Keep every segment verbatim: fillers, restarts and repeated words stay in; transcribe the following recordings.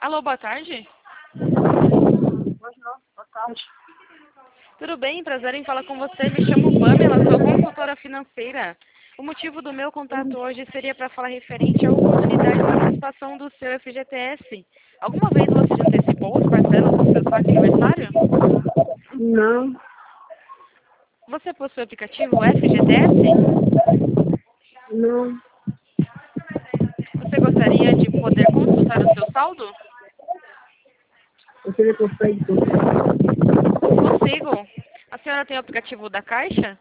Alô, boa tarde. Pois não, boa tarde. Tudo bem? Prazer em falar com você. Me chamo Pamela, sou consultora financeira. O motivo do meu contato hoje seria para falar referente à oportunidade de participação do seu F G T S. Alguma vez você já antecipou os parcelas do seu saque aniversário? Não, Você possui o aplicativo F G T S? não, Você gostaria de poder consultar o seu saldo? você não consegue comprar. Consigo. A senhora tem o aplicativo da Caixa?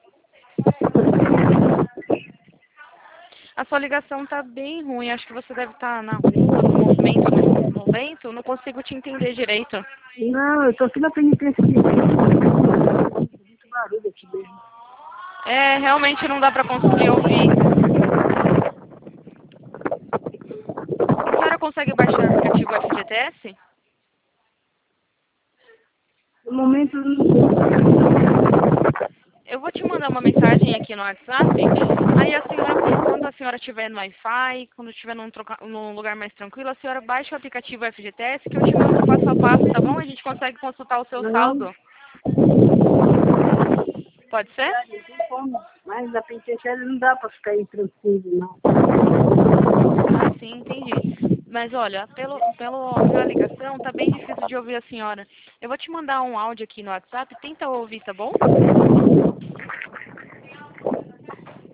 A sua ligação tá bem ruim. Acho que você deve estar na rua, no movimento, no, no vento. Não consigo te entender direito. Não, eu tô aqui na penitência aqui. Muito barulho aqui mesmo. É, realmente não dá para conseguir ouvir. A senhora consegue baixar o aplicativo F G T S? No momento, eu não Eu vou te mandar uma mensagem aqui no WhatsApp. Aí a senhora, quando a senhora estiver no Wi-Fi, quando estiver num, troca- num lugar mais tranquilo, a senhora baixa o aplicativo F G T S que eu te mando passo a passo, tá bom? A gente consegue consultar o seu não, saldo. Pode ser? não tem como. Mas na penitenciária não dá pra ficar aí tranquilo, não. Ah, sim, entendi. Mas olha, pelo, pelo, pela ligação tá bem difícil de ouvir a senhora. Eu vou te mandar um áudio aqui no WhatsApp, tenta ouvir, tá bom?